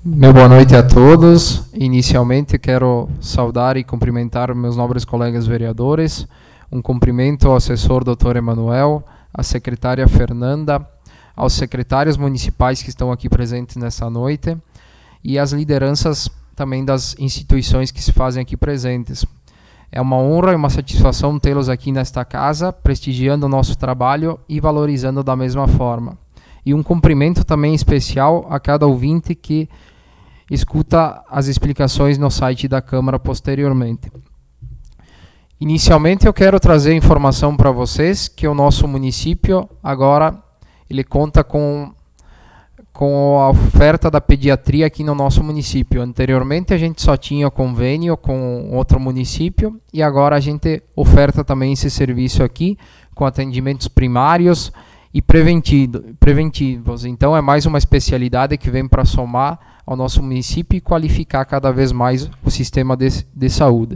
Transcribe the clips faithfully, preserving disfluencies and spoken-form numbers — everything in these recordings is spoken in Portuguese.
Meu boa noite a todos. Inicialmente quero saudar e cumprimentar meus nobres colegas vereadores. Um cumprimento ao assessor doutor Emanuel, à secretária Fernanda, aos secretários municipais que estão aqui presentes nessa noite e às lideranças também das instituições que se fazem aqui presentes. É uma honra e uma satisfação tê-los aqui nesta casa, prestigiando o nosso trabalho e valorizando da mesma forma. E um cumprimento também especial a cada ouvinte que escuta as explicações no site da Câmara posteriormente. Inicialmente eu quero trazer informação para vocês que o nosso município agora ele conta com, com a oferta da pediatria aqui no nosso município. Anteriormente a gente só tinha convênio com outro município e agora a gente oferta também esse serviço aqui com atendimentos primários e preventivos. Então é mais uma especialidade que vem para somar ao nosso município e qualificar cada vez mais o sistema de, de saúde.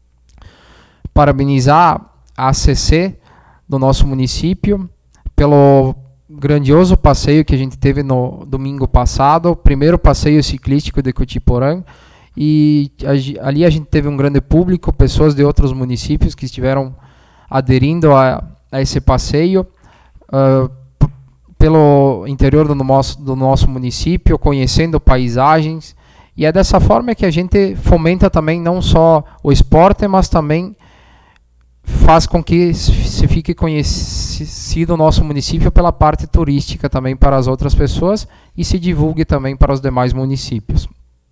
Parabenizar a A C C do nosso município pelo grandioso passeio que a gente teve no domingo passado, o primeiro passeio ciclístico de Cotiporã, e a, ali a gente teve um grande público, pessoas de outros municípios que estiveram aderindo a, a esse passeio, Uh, pelo interior do nosso, do nosso município, conhecendo paisagens, e é dessa forma que a gente fomenta também não só o esporte, mas também faz com que se fique conhecido o nosso município pela parte turística também para as outras pessoas e se divulgue também para os demais municípios.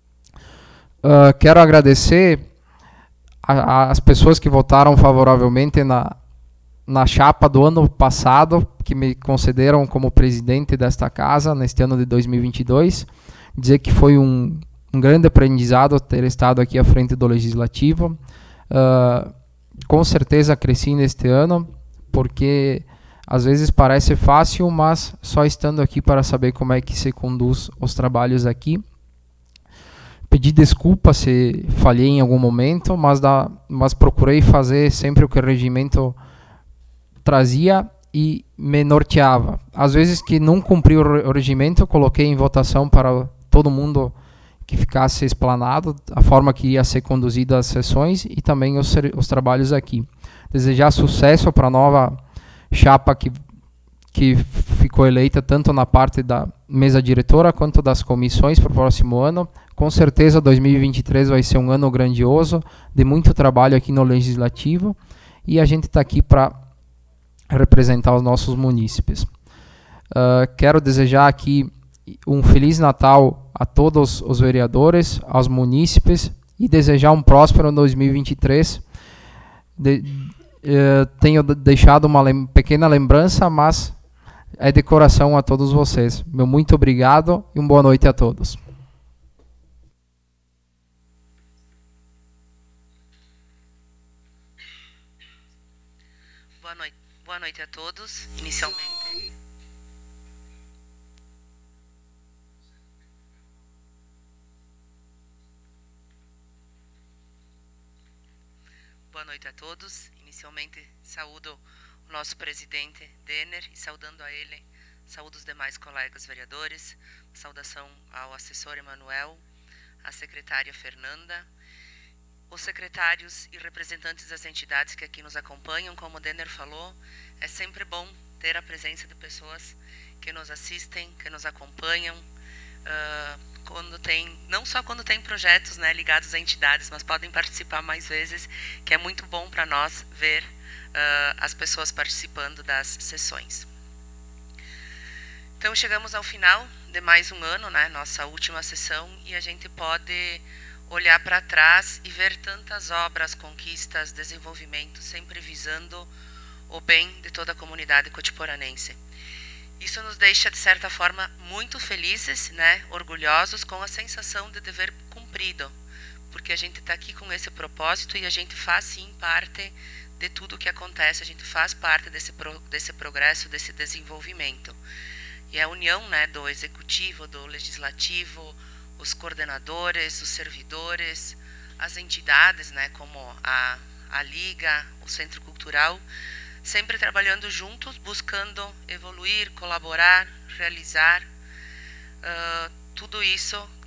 Uh, quero agradecer a, a, as pessoas que votaram favoravelmente na na chapa do ano passado, que me concederam como presidente desta casa, neste ano de dois mil e vinte e dois. Dizer que foi um, um grande aprendizado ter estado aqui à frente do Legislativo. Uh, com certeza cresci neste ano, porque às vezes parece fácil, mas só estando aqui para saber como é que se conduz os trabalhos aqui. Pedi desculpa se falhei em algum momento, mas, da, mas procurei fazer sempre o que o regimento trazia e me norteava. Às vezes que não cumpri o regimento, eu coloquei em votação para todo mundo que ficasse explanado, a forma que ia ser conduzida as sessões e também os, os trabalhos aqui. Desejar sucesso para a nova chapa que, que ficou eleita tanto na parte da mesa diretora quanto das comissões para o próximo ano. Com certeza dois mil e vinte e três vai ser um ano grandioso, de muito trabalho aqui no Legislativo, e a gente está aqui para representar os nossos munícipes. Uh, quero desejar aqui um Feliz Natal a todos os vereadores, aos munícipes, e desejar um próspero dois mil e vinte e três. De, uh, tenho deixado uma lem- pequena lembrança, mas é de coração a todos vocês. Meu muito obrigado e uma boa noite a todos. Boa noite. Boa noite a todos. Inicialmente, boa noite a todos. Inicialmente, saúdo o nosso presidente Denner e saudando a ele, saúdo os demais colegas vereadores, saudação ao assessor Emanuel, à secretária Fernanda, os secretários e representantes das entidades que aqui nos acompanham. Como o Denner falou, é sempre bom ter a presença de pessoas que nos assistem, que nos acompanham, uh, quando tem, não só quando tem projetos, né, ligados a entidades, mas podem participar mais vezes, que é muito bom para nós ver uh, as pessoas participando das sessões. Então chegamos ao final de mais um ano, né, nossa última sessão, e a gente pode olhar para trás e ver tantas obras, conquistas, desenvolvimento, sempre visando o bem de toda a comunidade cotiporanense. Isso nos deixa, de certa forma, muito felizes, né, orgulhosos, com a sensação de dever cumprido, porque a gente está aqui com esse propósito e a gente faz, sim, parte de tudo o que acontece, a gente faz parte desse, pro, desse progresso, desse desenvolvimento. E a união, né, do executivo, do legislativo, os coordenadores, os servidores, as entidades, né, como a, a Liga, o Centro Cultural, sempre trabalhando juntos, buscando evoluir, colaborar, realizar, uh, tudo isso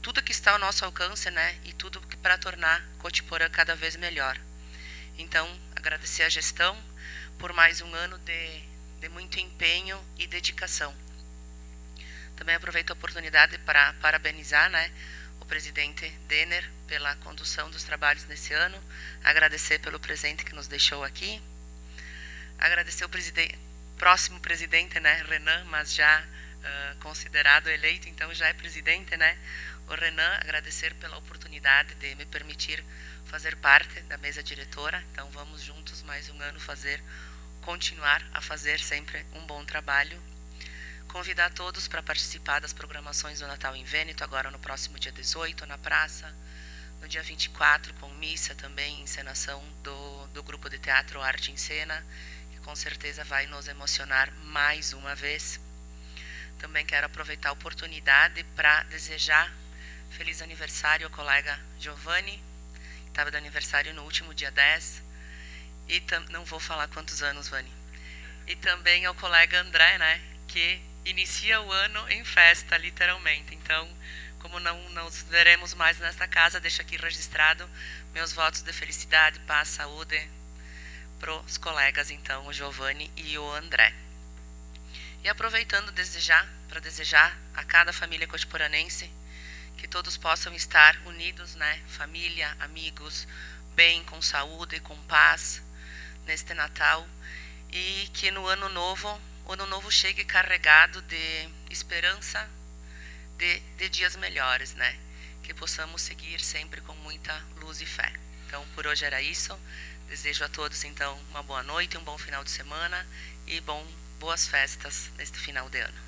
tudo que está ao nosso alcance, né, e tudo para tornar Cotiporã cada vez melhor. Então, agradecer a gestão por mais um ano de, de muito empenho e dedicação. Também aproveito a oportunidade para parabenizar, né, o presidente Denner pela condução dos trabalhos nesse ano, agradecer pelo presente que nos deixou aqui, agradecer o presidente, próximo presidente, né, Renan, mas já uh, considerado eleito, então já é presidente, né, o Renan, agradecer pela oportunidade de me permitir fazer parte da mesa diretora. Então vamos juntos mais um ano fazer, continuar a fazer sempre um bom trabalho. Convidar todos para participar das programações do Natal em Vêneto, agora no próximo dia dezoito, na praça, no dia vinte e quatro, com missa também, encenação do, do grupo de teatro Arte em Cena, que com certeza vai nos emocionar mais uma vez. Também quero aproveitar a oportunidade para desejar feliz aniversário ao colega Giovanni, que estava de aniversário no último dia dez, e tam, não vou falar quantos anos, Vani, e também ao colega André, né, que inicia o ano em festa, literalmente. Então, como não nos veremos mais nesta casa, deixo aqui registrado meus votos de felicidade, paz, saúde para os colegas, então, o Giovanni e o André. E aproveitando desejar, para desejar a cada família cotiporanense que todos possam estar unidos, né, família, amigos, bem, com saúde, com paz, neste Natal, e que no ano novo, o ano novo chegue carregado de esperança, de, de dias melhores, né, que possamos seguir sempre com muita luz e fé. Então, por hoje era isso. Desejo a todos, então, uma boa noite, um bom final de semana e bom, boas festas neste final de ano.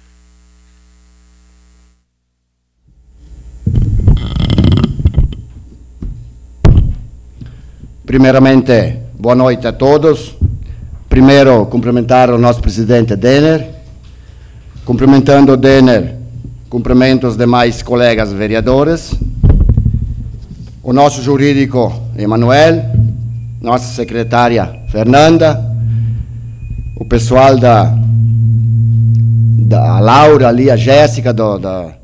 Primeiramente, boa noite a todos. Primeiro, cumprimentar o nosso presidente Denner. Cumprimentando o Denner, cumprimento os demais colegas vereadores. O nosso jurídico Emanuel, nossa secretária Fernanda, o pessoal da, da Laura ali, a Jéssica do, da,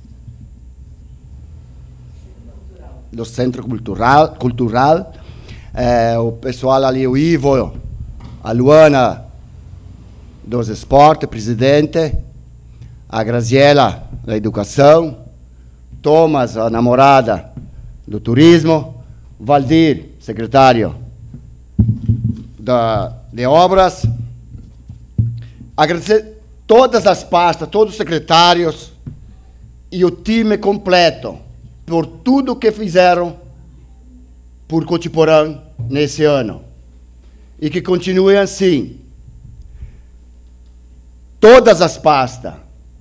do Centro Cultural, cultural é, o pessoal ali, o Ivo, a Luana dos Esportes, presidente, a Graziela da Educação, Thomas, a namorada do Turismo, Valdir, secretário da, de Obras. Agradecer todas as pastas, todos os secretários e o time completo por tudo que fizeram por Cotiporã nesse ano. E que continue assim. Todas as pastas.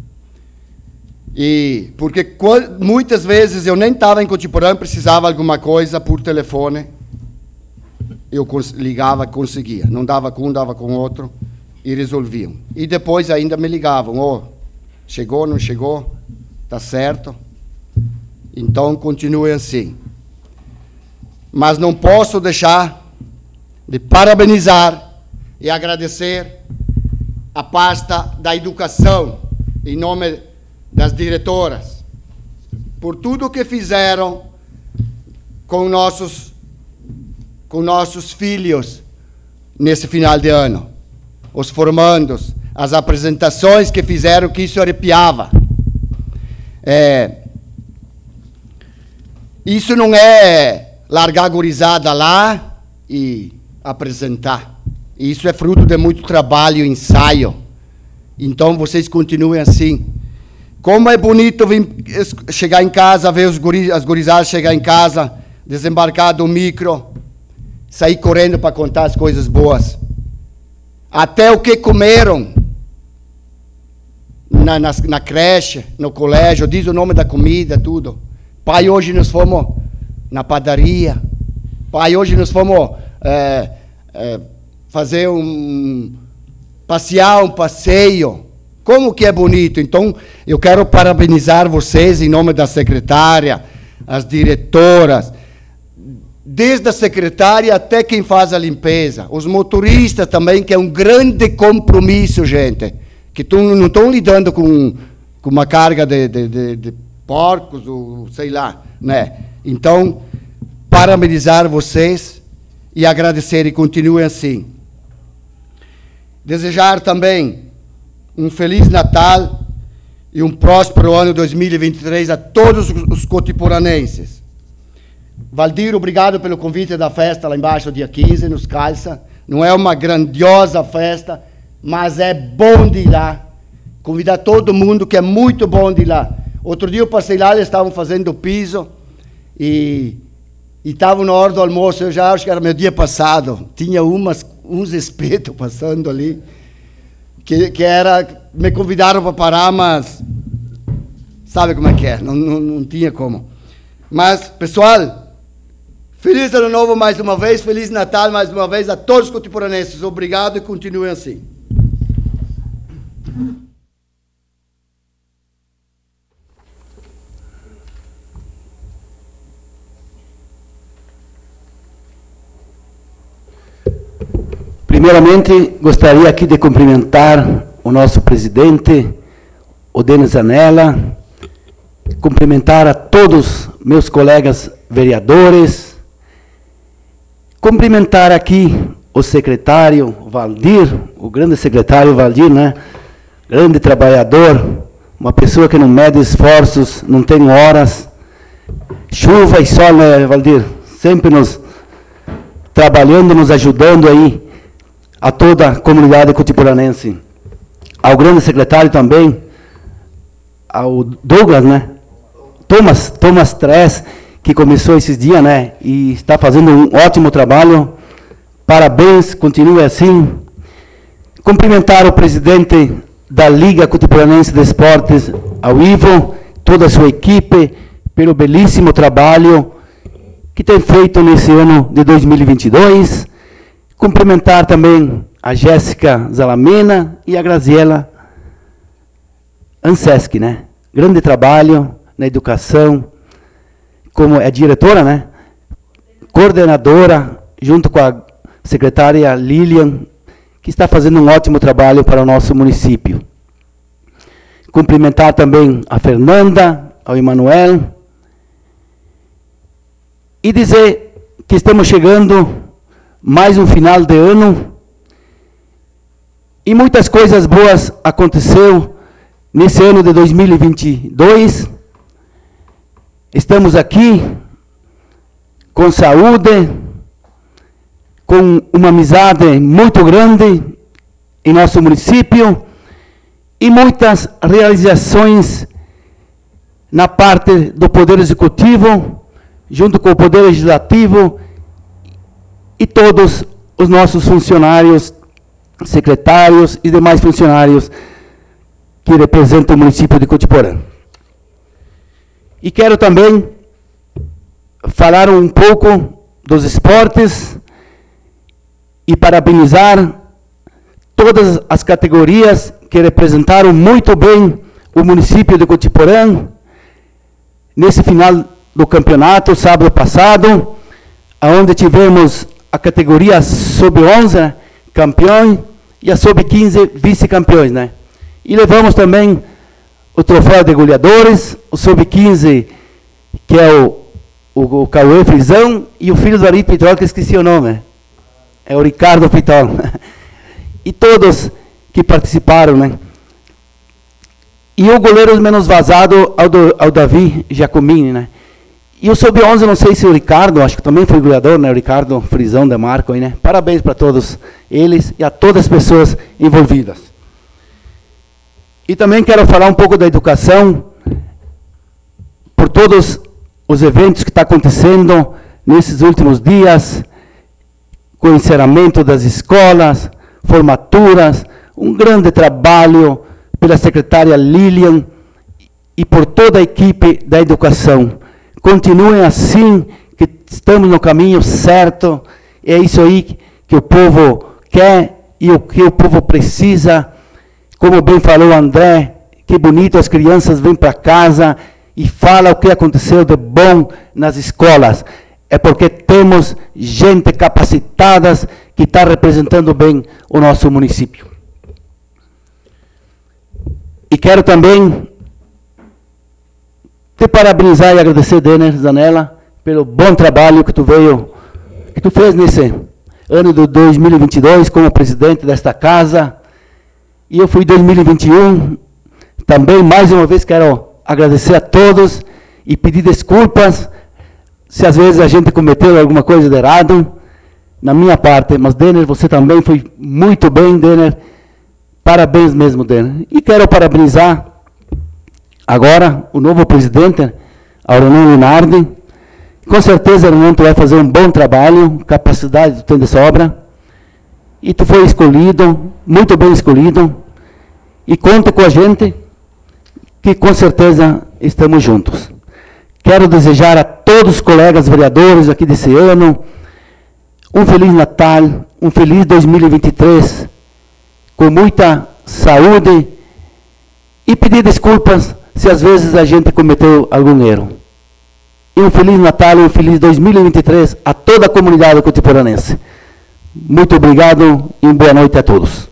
E porque muitas vezes eu nem estava em Cotiporã, precisava de alguma coisa por telefone. Eu ligava, conseguia. Não dava com um, dava com outro. E resolviam. E depois ainda me ligavam. Oh, chegou, não chegou? Tá certo? Então, continue assim. Mas não posso deixar de parabenizar e agradecer a pasta da educação, em nome das diretoras, por tudo que fizeram com nossos, com nossos filhos nesse final de ano. Os formandos, as apresentações que fizeram, que isso arrepiava. É, isso não é largar a gurizada lá e apresentar. Isso é fruto de muito trabalho e ensaio. Então, vocês continuem assim. Como é bonito vir, chegar em casa, ver os guri, as gurizadas chegar em casa, desembarcar do micro, sair correndo para contar as coisas boas. Até o que comeram na, na, na creche, no colégio, diz o nome da comida, tudo. Pai, hoje nós fomos na padaria. Pai, hoje nós fomos é, é, fazer um... passear, um passeio. Como que é bonito. Então, eu quero parabenizar vocês em nome da secretária, as diretoras, desde a secretária até quem faz a limpeza. Os motoristas também, que é um grande compromisso, gente. Que tu, não estão lidando com, com uma carga de, de, de, de porcos, ou sei lá, né? Então, parabenizar vocês e agradecer, e continuem assim. Desejar também um Feliz Natal e um próspero ano dois mil e vinte e três a todos os cotiporanenses. Valdir, obrigado pelo convite da festa lá embaixo, dia quinze, nos Calça. Não é uma grandiosa festa, mas é bom de ir lá. Convidar todo mundo, que é muito bom de ir lá. Outro dia eu passei lá, eles estavam fazendo o piso e estavam na hora do almoço. Eu já acho que era meu dia passado. Tinha umas, uns espetos passando ali, que, que era, me convidaram para parar, mas sabe como é que é, não, não, não tinha como. Mas, pessoal, feliz ano novo mais uma vez, Feliz Natal mais uma vez a todos os cotiporanenses. Obrigado e continuem assim. Primeiramente, gostaria aqui de cumprimentar o nosso presidente, o Denis Zanella, cumprimentar a todos meus colegas vereadores, cumprimentar aqui o secretário Valdir, o grande secretário Valdir, né? Grande trabalhador, uma pessoa que não mede esforços, não tem horas, chuva e sol, né, Valdir? Sempre nos trabalhando, nos ajudando aí, a toda a comunidade cotiporanense. Ao grande secretário também, ao Douglas, né? Thomas, Thomas Tress, que começou esses dias, né? E está fazendo um ótimo trabalho. Parabéns, continue assim. Cumprimentar o presidente da Liga Cotiporanense de Esportes, ao Ivo, toda a sua equipe, pelo belíssimo trabalho que tem feito nesse ano de dois mil e vinte e dois. Cumprimentar também a Jéssica Zalamena e a Graziela Ansesc, né? Grande trabalho na educação, como é diretora, né? Coordenadora, junto com a secretária Lilian, que está fazendo um ótimo trabalho para o nosso município. Cumprimentar também a Fernanda, ao Emanuel, e dizer que estamos chegando mais um final de ano, e muitas coisas boas aconteceu nesse ano de dois mil e vinte e dois. Estamos aqui com saúde, com uma amizade muito grande em nosso município, e muitas realizações na parte do Poder Executivo, junto com o Poder Legislativo, e todos os nossos funcionários, secretários e demais funcionários que representam o município de Cotiporã. E quero também falar um pouco dos esportes e parabenizar todas as categorias que representaram muito bem o município de Cotiporã nesse final do campeonato, sábado passado, onde tivemos a categoria sub onze, campeão, e a sub quinze, vice-campeões, né? E levamos também o troféu de goleadores, o sub quinze, que é o, o, o Cauê Frisão, e o filho do Ari Pitol, que esqueci o nome, é o Ricardo Pitol. E todos que participaram, né? E o goleiro menos vazado ao, do, ao Davi Giacomini, né? E o sub onze, não sei se o Ricardo, acho que também foi goleador, né? O Ricardo Frisão de Marco, aí, né? Parabéns para todos eles e a todas as pessoas envolvidas. E também quero falar um pouco da educação, por todos os eventos que estão acontecendo nesses últimos dias, com o encerramento das escolas, formaturas, um grande trabalho pela secretária Lilian e por toda a equipe da educação. Continuem assim, que estamos no caminho certo, é isso aí que o povo quer e o que o povo precisa. Como bem falou o André, que bonito, as crianças vêm para casa e falam o que aconteceu de bom nas escolas. É porque temos gente capacitada que está representando bem o nosso município. E quero também te parabenizar e agradecer, Denner Zanella, pelo bom trabalho que tu veio, que tu fez nesse ano de dois mil e vinte e dois como presidente desta casa. E eu fui em dois mil e vinte e um. Também, mais uma vez, quero agradecer a todos e pedir desculpas se às vezes a gente cometeu alguma coisa de errado, na minha parte. Mas, Denner, você também foi muito bem, Denner. Parabéns mesmo, Denner. E quero parabenizar agora o novo presidente, Aureliano Lunardi. Com certeza, Aureliano, tu vai fazer um bom trabalho, capacidade tu tem de sobra. E tu foi escolhido, muito bem escolhido. E conta com a gente, que com certeza estamos juntos. Quero desejar a todos os colegas vereadores aqui desse ano um Feliz Natal, um feliz dois mil e vinte e três, com muita saúde, e pedir desculpas se às vezes a gente cometeu algum erro. E um Feliz Natal e um feliz dois mil e vinte e três a toda a comunidade cotiporanense. Muito obrigado e boa noite a todos.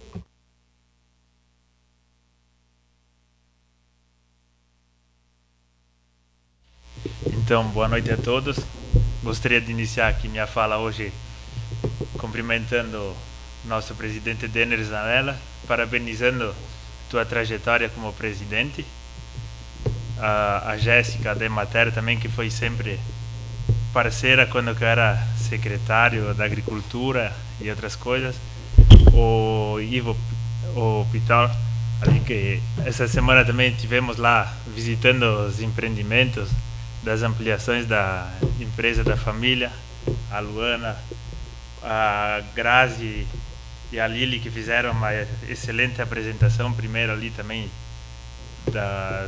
Então, boa noite a todos. Gostaria de iniciar aqui minha fala hoje cumprimentando nosso presidente Denner Zanella, parabenizando tua trajetória como presidente. A, a Jéssica de Mater também, que foi sempre parceira quando eu era secretário da Agricultura e outras coisas. O Ivo, o Pital, ali que essa semana também tivemos lá visitando os empreendimentos das ampliações da empresa da família, a Luana, a Grazi e a Lili, que fizeram uma excelente apresentação primeiro ali também das,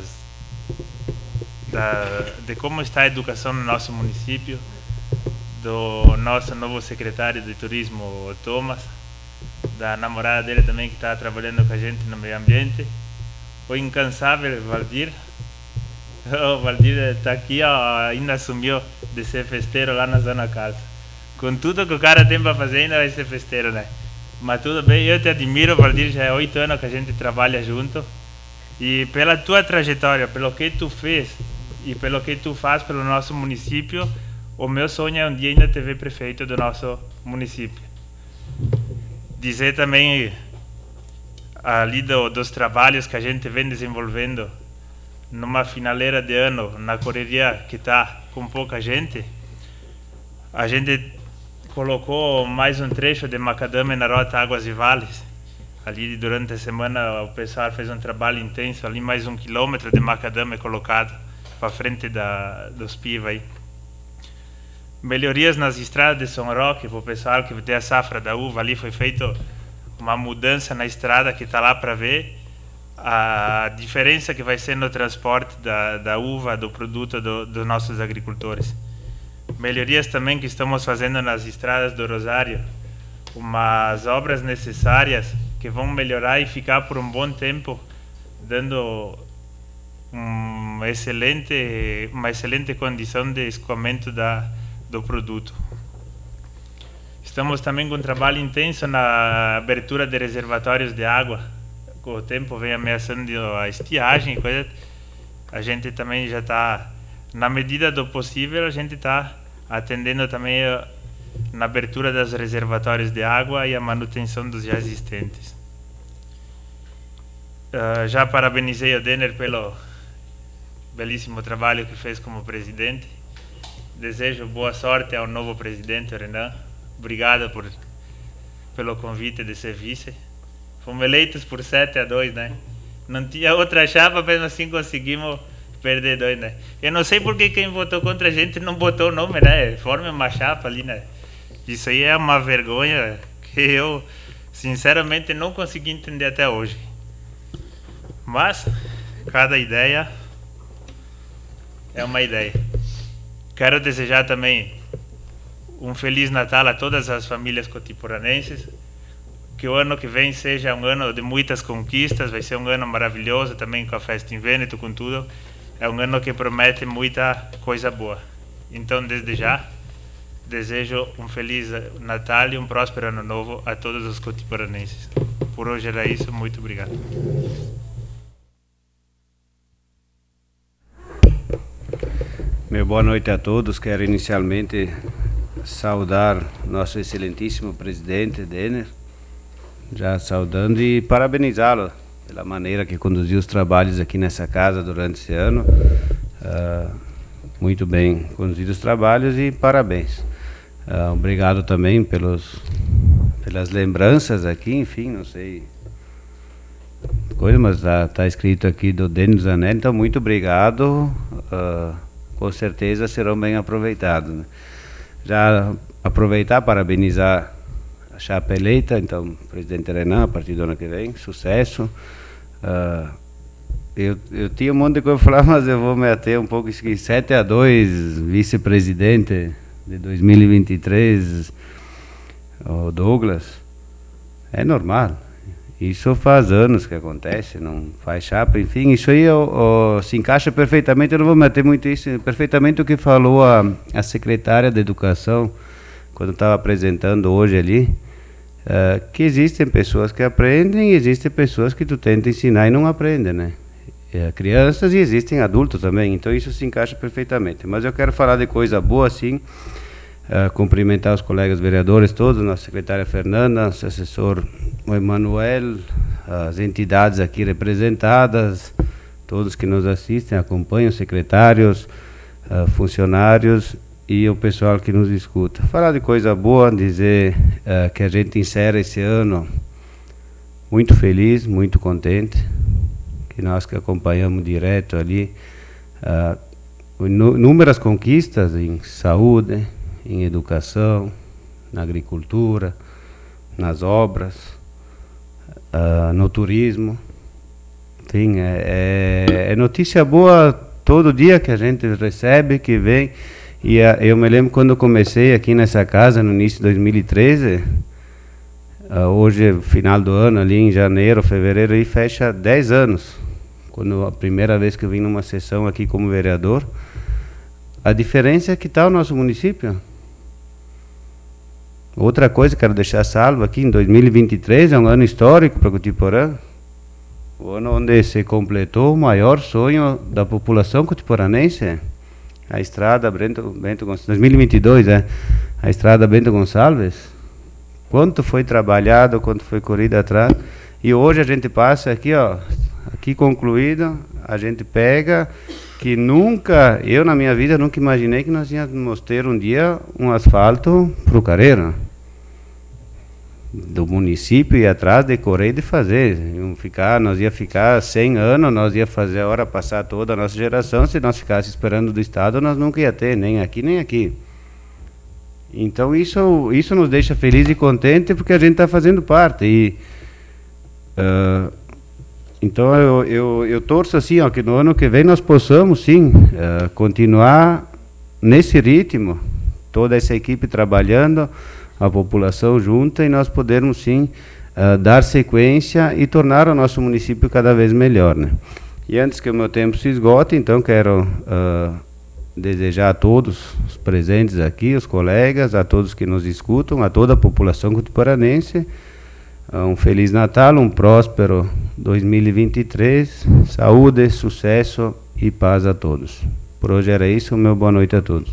da, de como está a educação no nosso município, do nosso novo secretário de turismo, o Thomas, da namorada dele também, que está trabalhando com a gente no meio ambiente, o incansável Valdir. O Valdir está aqui, ó, ainda assumiu de ser festeiro lá na Zona Casa. Com tudo que o cara tem para fazer, ainda vai ser festeiro, né? Mas tudo bem, eu te admiro, Valdir, já é oito anos que a gente trabalha junto. E pela tua trajetória, pelo que tu fez e pelo que tu faz pelo nosso município, o meu sonho é um dia ainda te ver prefeito do nosso município. Dizer também ali do, dos trabalhos que a gente vem desenvolvendo numa finaleira de ano, na correria que está com pouca gente. A gente colocou mais um trecho de macadâmia na rota Águas e Vales. Ali durante a semana o pessoal fez um trabalho intenso, ali mais um quilômetro de macadâmia colocado para frente da, dos Piva aí. Melhorias nas estradas de São Roque, para o pessoal que tem a safra da uva, ali foi feita uma mudança na estrada que está lá para ver a diferença que vai ser no transporte da, da uva, do produto do, dos nossos agricultores. Melhorias também que estamos fazendo nas estradas do Rosário, umas obras necessárias que vão melhorar e ficar por um bom tempo, dando um excelente, uma excelente condição de escoamento da, do produto. Estamos também com um trabalho intenso na abertura de reservatórios de água. O tempo vem ameaçando a estiagem e coisa, a gente também já está, na medida do possível, a gente está atendendo também a, na abertura dos reservatórios de água e a manutenção dos já existentes. Uh, já parabenizei o Denner pelo belíssimo trabalho que fez como presidente. Desejo boa sorte ao novo presidente, Renan. Obrigado por, pelo convite de ser vice. Fomos eleitos por sete a dois, né? Não tinha outra chapa, mesmo assim conseguimos perder dois, né? Eu não sei porque quem votou contra a gente não botou o nome, né? Forme uma chapa ali, né? Isso aí é uma vergonha que eu, sinceramente, não consegui entender até hoje. Mas, cada ideia é uma ideia. Quero desejar também um Feliz Natal a todas as famílias cotiporanenses. Que o ano que vem seja um ano de muitas conquistas, vai ser um ano maravilhoso também com a festa em Vêneto, com tudo. É um ano que promete muita coisa boa. Então, desde já, desejo um Feliz Natal e um próspero Ano Novo a todos os cotiporanenses. Por hoje era isso, muito obrigado. Meu boa noite a todos. Quero inicialmente saudar nosso excelentíssimo presidente, Denner, já saudando e parabenizá-lo pela maneira que conduziu os trabalhos aqui nessa casa durante esse ano. Uh, muito bem conduzidos os trabalhos e parabéns. Uh, obrigado também pelos, pelas lembranças aqui, enfim, não sei coisa, mas está tá escrito aqui do Denner Zanelli, então muito obrigado. Uh, com certeza serão bem aproveitados, né? Já aproveitar, parabenizar a chapa eleita, então, presidente Renan, a partir do ano que vem, sucesso. Uh, eu, eu tinha um monte de coisa para falar, mas eu vou me ater um pouco, sete a dois, vice-presidente de dois mil e vinte e três, o Douglas, é normal. Isso faz anos que acontece, não faz chapa, enfim, isso aí ó, ó, se encaixa perfeitamente, eu não vou meter muito isso, perfeitamente o que falou a, a secretária de Educação, quando estava apresentando hoje ali, uh, que existem pessoas que aprendem e existem pessoas que tu tenta ensinar e não aprendem, né? É, crianças e existem adultos também, então isso se encaixa perfeitamente. Mas eu quero falar de coisa boa, sim, uh, cumprimentar os colegas vereadores todos, nossa secretária Fernanda, nosso assessor o Emanuel, as entidades aqui representadas, todos que nos assistem, acompanham, secretários, uh, funcionários e o pessoal que nos escuta. Falar de coisa boa, dizer uh, que a gente encerra esse ano muito feliz, muito contente, que nós que acompanhamos direto ali, uh, inúmeras conquistas em saúde, em educação, na agricultura, nas obras, Uh, no turismo, enfim, é, é, é notícia boa todo dia que a gente recebe, que vem, e uh, eu me lembro quando eu comecei aqui nessa casa, no início de dois mil e treze, uh, hoje, final do ano, ali em janeiro, fevereiro, aí fecha dez anos, quando a primeira vez que eu vim numa sessão aqui como vereador. A diferença é que está o nosso município. Outra coisa que quero deixar salvo aqui, em dois mil e vinte e três é um ano histórico para Cotiporã, o ano onde se completou o maior sonho da população cotiporanense, a estrada Bento, Bento Gonçalves, dois mil e vinte e dois, é, a estrada Bento Gonçalves, quanto foi trabalhado, quanto foi corrido atrás, e hoje a gente passa aqui, ó, aqui concluído, a gente pega, que nunca, eu na minha vida nunca imaginei que nós íamos ter um dia um asfalto para o Careiro, do município e atrás de correr e de fazer, ficar, nós ia ficar cem anos, nós ia fazer a hora passar toda a nossa geração, se nós ficasse esperando do Estado, nós nunca ia ter, nem aqui, nem aqui. Então isso, isso nos deixa feliz e contente, porque a gente está fazendo parte, e uh, então eu, eu, eu torço assim, ó, que no ano que vem nós possamos sim uh, continuar nesse ritmo, toda essa equipe trabalhando, a população junta, e nós podermos sim uh, dar sequência e tornar o nosso município cada vez melhor, né? E antes que o meu tempo se esgote, então quero uh, desejar a todos os presentes aqui, os colegas, a todos que nos escutam, a toda a população cotiporanense, uh, um Feliz Natal, um próspero dois mil e vinte e três, saúde, sucesso e paz a todos. Por hoje era isso, meu boa noite a todos.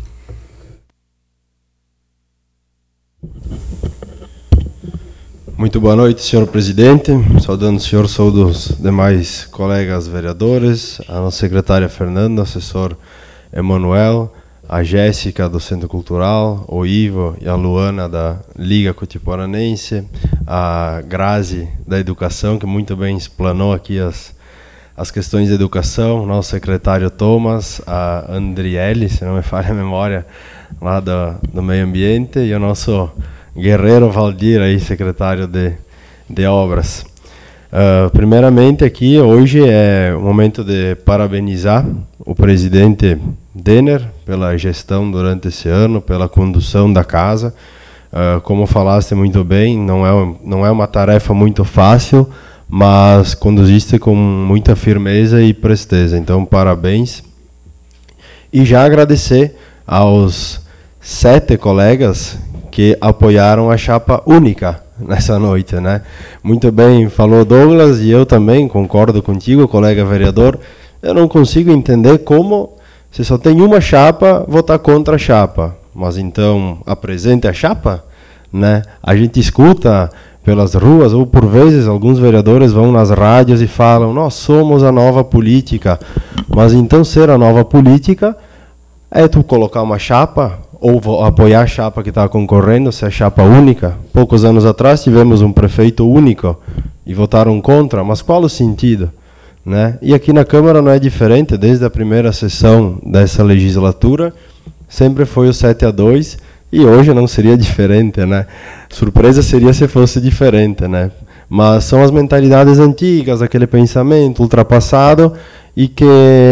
Muito boa noite, senhor presidente. Saudando o senhor, saúdo os demais colegas vereadores, a nossa secretária Fernanda, assessor Emanuel, a Jéssica do Centro Cultural, o Ivo e a Luana da Liga Cotiporanense, a Grazi da Educação, que muito bem explanou aqui as, as questões de educação, o nosso secretário Thomas, a Andriele, se não me falha a memória, lá do, do Meio Ambiente, e o nosso Guerreiro Valdir, aí, secretário de, de Obras. Uh, primeiramente, aqui, hoje é o momento de parabenizar o presidente Denner pela gestão durante esse ano, pela condução da casa. Uh, como falaste muito bem, não é, não é uma tarefa muito fácil, mas conduziste com muita firmeza e presteza. Então, parabéns. E já agradecer aos sete colegas que apoiaram a chapa única nessa noite, né? Muito bem, falou Douglas, e eu também concordo contigo, colega vereador. Eu não consigo entender como Se só tem uma chapa, votar contra a chapa. Mas então, apresente a chapa, né? A gente escuta pelas ruas, ou por vezes alguns vereadores vão nas rádios e falam, nós somos a nova política. Mas então ser a nova política é tu colocar uma chapa, ou apoiar a chapa que está concorrendo, se é chapa única. Poucos anos atrás tivemos um prefeito único e votaram contra, mas qual o sentido? Né? E aqui na Câmara não é diferente, desde a primeira sessão dessa legislatura, sempre foi o sete a dois, e hoje não seria diferente, né? Surpresa seria se fosse diferente, né? Mas são as mentalidades antigas, aquele pensamento ultrapassado, e que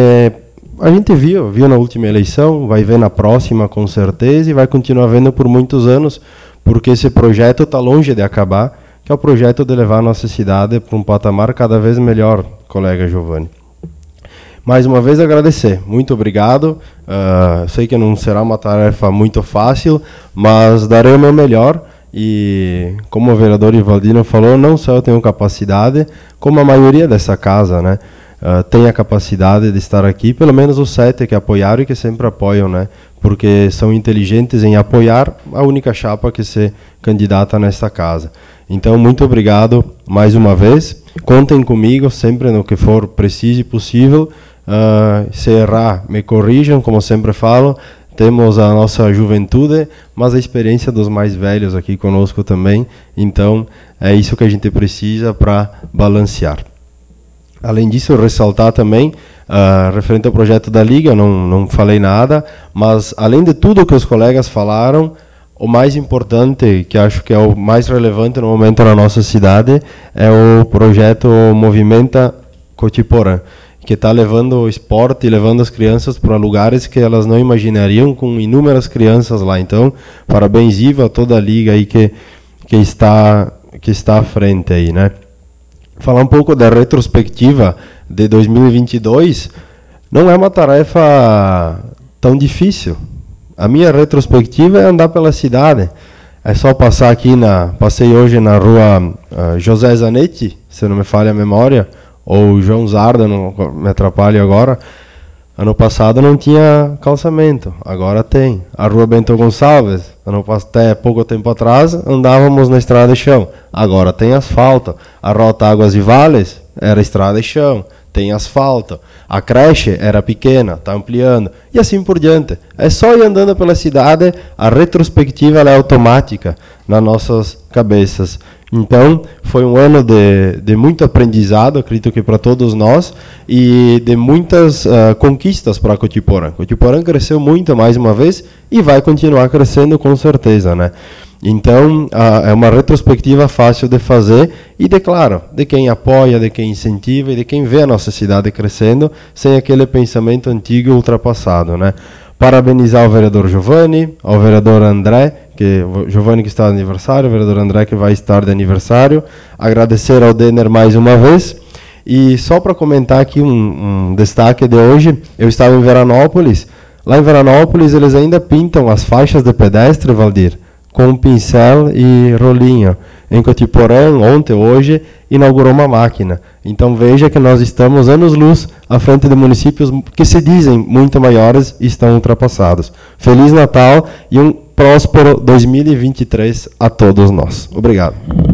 a gente viu, viu na última eleição, vai ver na próxima com certeza, e vai continuar vendo por muitos anos, porque esse projeto está longe de acabar, que é o projeto de levar a nossa cidade para um patamar cada vez melhor, colega Giovanni. Mais uma vez agradecer, muito obrigado. Uh, sei que não será uma tarefa muito fácil, mas darei o meu melhor. E como o vereador Ivaldino falou, não só eu tenho capacidade, como a maioria dessa casa, né, uh, tem a capacidade de estar aqui, pelo menos os sete que apoiaram e que sempre apoiam, né, porque são inteligentes em apoiar a única chapa que se candidata nesta casa. Então, muito obrigado mais uma vez. Contem comigo sempre no que for preciso e possível. Uh, se errar, me corrijam, como sempre falo. Temos a nossa juventude, mas a experiência dos mais velhos aqui conosco também. Então, é isso que a gente precisa para balancear. Além disso, ressaltar também, uh, referente ao projeto da Liga, não, não falei nada, mas além de tudo que os colegas falaram, o mais importante, que acho que é o mais relevante no momento na nossa cidade, é o projeto Movimenta Cotiporã, que está levando o esporte e levando as crianças para lugares que elas não imaginariam, com inúmeras crianças lá. Então, parabéns, Iva, toda a liga aí que, que, está, que está à frente aí, né? Falar um pouco da retrospectiva de dois mil e vinte e dois, não é uma tarefa tão difícil. A minha retrospectiva é andar pela cidade. É só passar aqui na... Passei hoje na rua uh, José Zanetti, se não me falha a memória, ou João Zarda, não me atrapalho agora. Ano passado não tinha calçamento, agora tem. A rua Bento Gonçalves, ano, até pouco tempo atrás, andávamos na estrada de chão, agora tem asfalto. A rota Águas e Vales era estrada de chão, tem asfalto. A creche era pequena, está ampliando, e assim por diante. É só ir andando pela cidade, a retrospectiva ela é automática nas nossas cabeças. Então, foi um ano de, de muito aprendizado, acredito que para todos nós, e de muitas uh, conquistas para Cotiporã. Cotiporã cresceu muito, mais uma vez, e vai continuar crescendo com certeza, né? Então, uh, é uma retrospectiva fácil de fazer e, de claro, de quem apoia, de quem incentiva e de quem vê a nossa cidade crescendo sem aquele pensamento antigo e ultrapassado, né? Parabenizar o vereador Giovanni, ao vereador André, que o Giovanni que está de aniversário, o vereador André que vai estar de aniversário. Agradecer ao Denner mais uma vez. E só para comentar aqui um, um destaque de hoje, eu estava em Veranópolis. Lá em Veranópolis eles ainda pintam as faixas de pedestre, Valdir, com pincel e rolinho. Em Cotiporã, ontem, hoje, inaugurou uma máquina. Então veja que nós estamos anos-luz à frente de municípios que se dizem muito maiores e estão ultrapassados. Feliz Natal e um próspero dois mil e vinte e três a todos nós. Obrigado.